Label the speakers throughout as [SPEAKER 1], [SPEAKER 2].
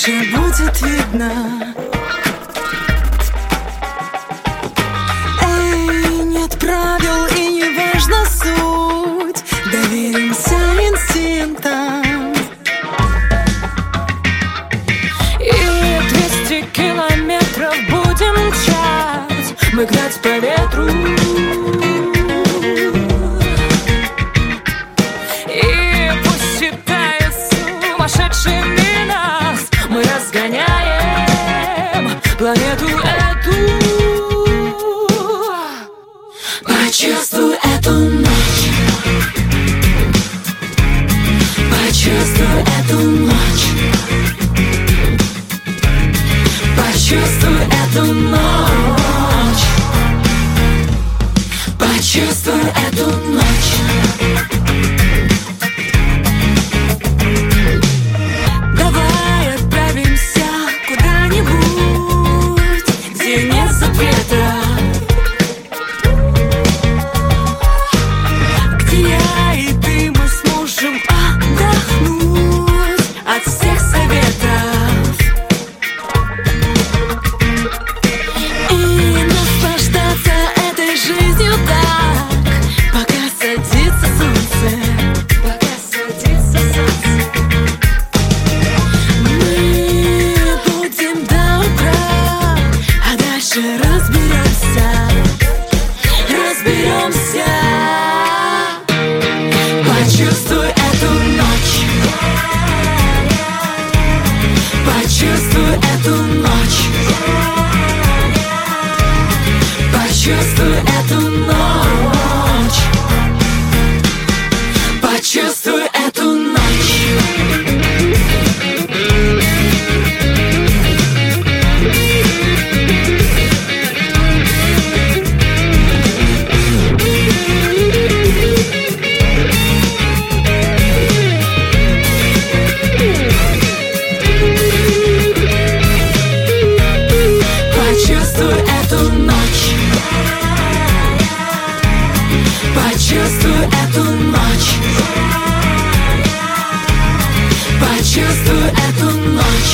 [SPEAKER 1] дальше будет видно. Эй, нет правил и не важна суть, доверимся инстинктам. И 200 километров будем мчать, мы гнать по ветру. И пусть считают сумасшедшими нас, мы разгоняем планету эту. Почувствуй эту ночь, почувствуй эту ночь, почувствуй эту ночь, почувствуй эту ночь. Давай отправимся куда-нибудь, где нет запрета, где я и ты, мы сможем отдохнуть от всех советов и наслаждаться этой жизнью так, пока садится солнце, пока садится солнце. Мы будем до утра, а дальше разберемся, разберемся. Почувствуй эту ночь, почувствуй эту ночь, почувствуй эту ночь, почувствуй эту ночь. Почувствуй эту ночь, почувствуй эту ночь, почувствуй эту ночь,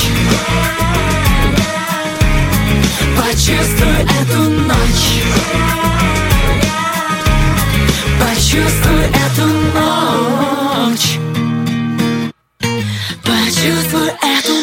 [SPEAKER 1] почувствуй эту ночь, почувствуй эту ночь, почувствуй эту